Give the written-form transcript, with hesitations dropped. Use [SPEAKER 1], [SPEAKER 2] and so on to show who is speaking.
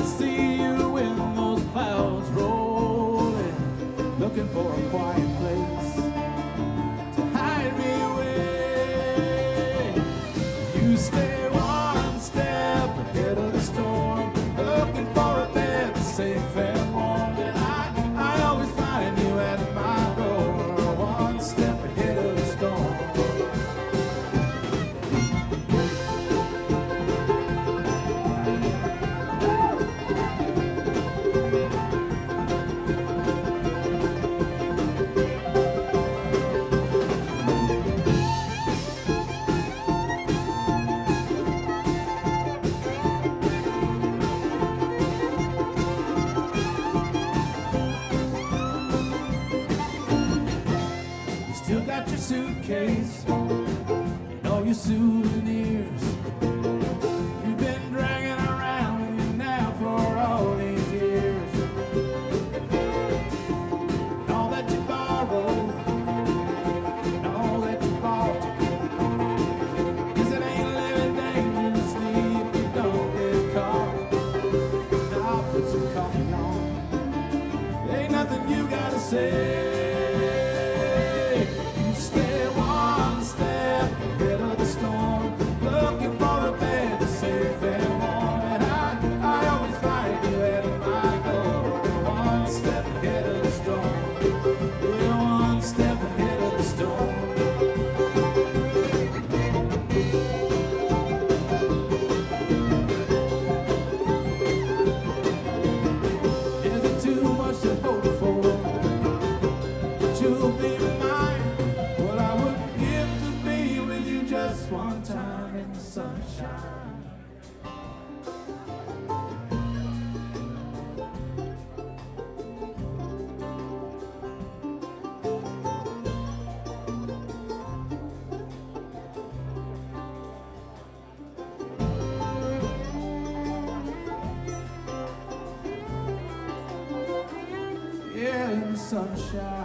[SPEAKER 1] see you in those clouds rolling, looking for a quiet place to hide me away. You stay one step ahead of the storm, looking for a bed safe and warm. And I always find you at my door, one step ahead of the storm. Still got your suitcase and all your souvenirs. You've been dragging around with you now for all these years. And all that you borrowed, and all that you bought, 'cause it ain't living dangerously if you don't get caught. And I'll put some coffee on. Ain't nothing you gotta say. One time in the sunshine. Yeah, in the sunshine.